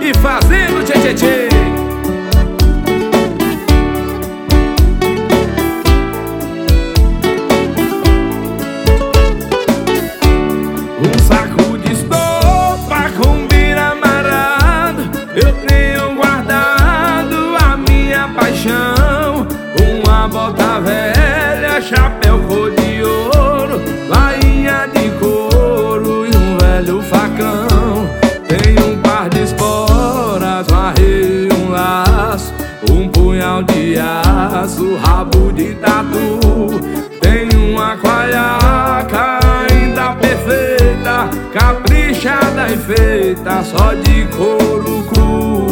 e fazendo tchê-tchê-tchê. Um saco de estopa com vira amarrado, eu tenho guardado a minha paixão. Uma bota velha, chapéu cor de ouro, bainha de couro e um velho facão. Tenho um par de esporas, um arreio, um laço, um punhal de aço, rabo de tatu. Tenho uma coalhaca ainda perfeita, caprichada e feita só de couro cru.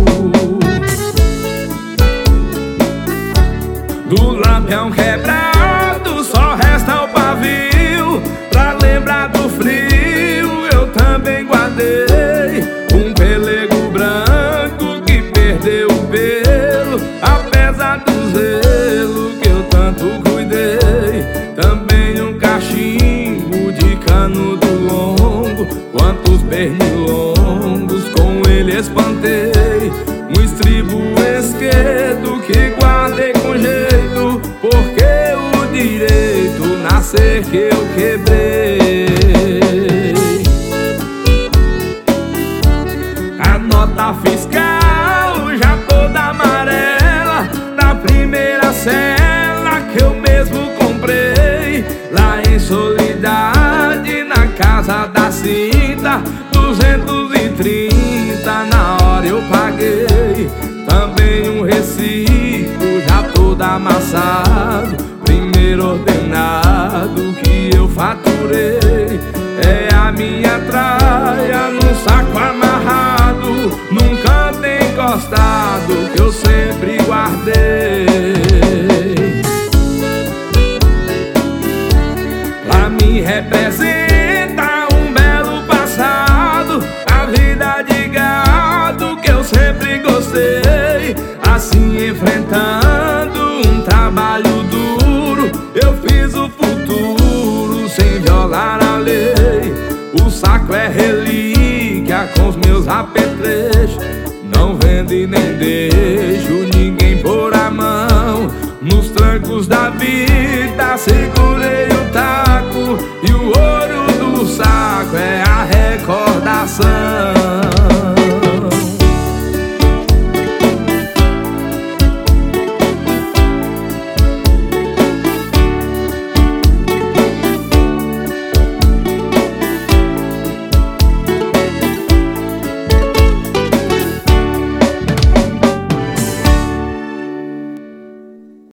Do lampião quebrado só resta o pavio, pra lembrar do frio eu também guardei um pelego branco que perdeu o pelo, apesar do zelo que eu tanto cuidei. Também um cachimbo de canudo longo, quantos pernilongos com ele espantei. Um estribo esquerdo que guardei com jeito, porque o direito nascer que eu quebrei. A nota fiscal já toda amarela, da primeira cela que eu mesmo comprei lá em Soledade, na casa da Cinta, 230 na hora eu paguei. Também um recibo já todo amassado, primeiro ordenado que eu faturei. É a minha traia num saco amarrado, num canto encostado que eu sempre guardei. Lá me representa um belo passado, a vida de gado que eu sempre gostei. Assim enfrentando um trabalho duro, eu fiz o futuro sem violar a lei. O saco é relíquia com os meus apetrechos, não vendo e nem deixo ninguém pôr a mão. Nos trancos da vida segurei